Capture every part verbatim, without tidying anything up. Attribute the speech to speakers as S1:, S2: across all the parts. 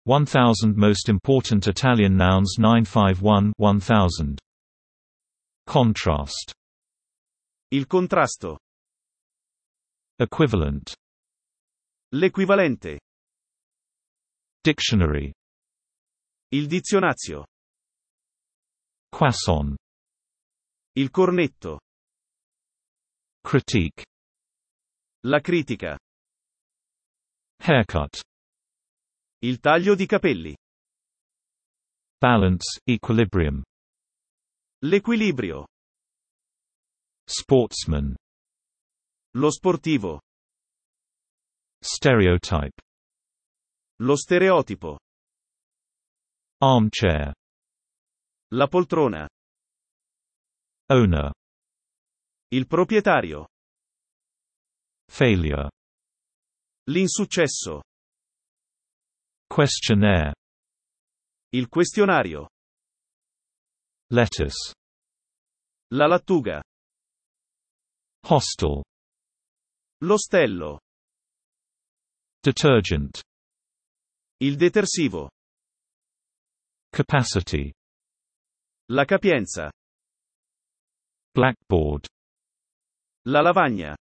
S1: one thousand Most important Italian nouns nine five one one thousand. Contrast.
S2: Il contrasto.
S1: Equivalent.
S2: L'equivalente.
S1: Dictionary.
S2: Il dizionazio.
S1: Croissant.
S2: Il cornetto.
S1: Critique.
S2: La critica.
S1: Haircut.
S2: Il taglio di capelli.
S1: Balance, equilibrium.
S2: L'equilibrio.
S1: Sportsman.
S2: Lo sportivo.
S1: Stereotype.
S2: Lo stereotipo.
S1: Armchair.
S2: La poltrona.
S1: Owner.
S2: Il proprietario.
S1: Failure.
S2: L'insuccesso.
S1: Questionnaire.
S2: Il questionario.
S1: Lettuce.
S2: La lattuga.
S1: Hostel.
S2: L'ostello.
S1: Detergent.
S2: Il detersivo.
S1: Capacity.
S2: La capienza.
S1: Blackboard.
S2: La lavagna.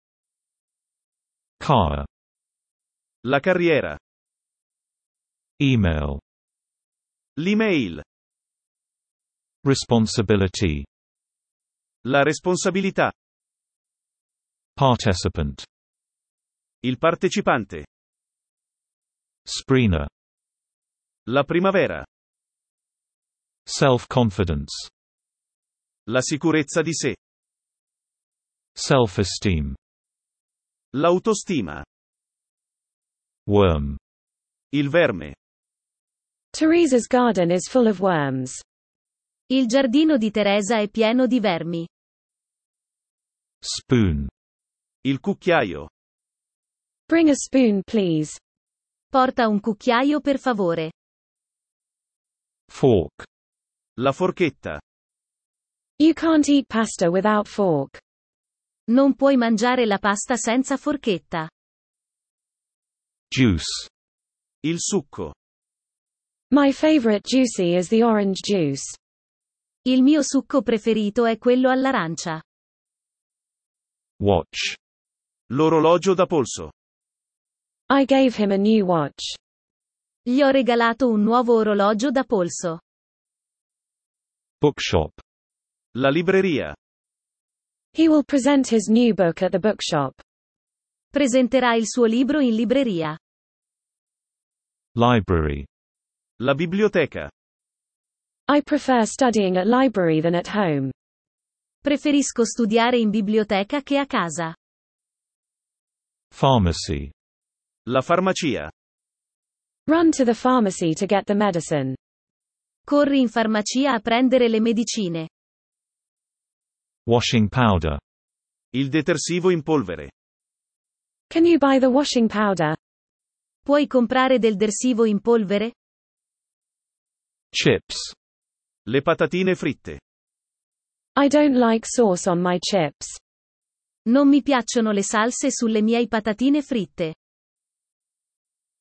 S1: Car.
S2: La carriera.
S1: Email.
S2: L'email.
S1: Responsibility.
S2: La responsabilità.
S1: Participant.
S2: Il partecipante.
S1: Sprina.
S2: La primavera.
S1: Self-confidence.
S2: La sicurezza di sé.
S1: Self-esteem.
S2: L'autostima.
S1: Worm.
S2: Il verme.
S3: Teresa's garden is full of worms.
S4: Il giardino di Teresa è pieno di vermi.
S1: Spoon.
S2: Il cucchiaio.
S3: Bring a spoon, please.
S4: Porta un cucchiaio per favore.
S1: Fork.
S2: La forchetta.
S3: You can't eat pasta without fork.
S4: Non puoi mangiare la pasta senza forchetta.
S1: Juice.
S2: Il succo.
S3: My favorite juicy is the orange juice.
S4: Il mio succo preferito è quello all'arancia.
S1: Watch.
S2: L'orologio da polso.
S3: I gave him a new watch.
S4: Gli ho regalato un nuovo orologio da polso.
S1: Bookshop.
S2: La libreria.
S3: He will present his new book at the bookshop.
S4: Presenterà il suo libro in libreria.
S1: Library.
S2: La biblioteca.
S3: I prefer studying at library than at home.
S4: Preferisco studiare in biblioteca che a casa.
S1: Pharmacy.
S2: La farmacia.
S3: Run to the pharmacy to get the medicine.
S4: Corri in farmacia a prendere le medicine.
S1: Washing powder.
S2: Il detersivo in polvere.
S3: Can you buy the washing powder?
S4: Puoi comprare del detersivo in polvere?
S1: Chips.
S2: Le patatine fritte.
S3: I don't like sauce on my chips.
S4: Non mi piacciono le salse sulle mie patatine fritte.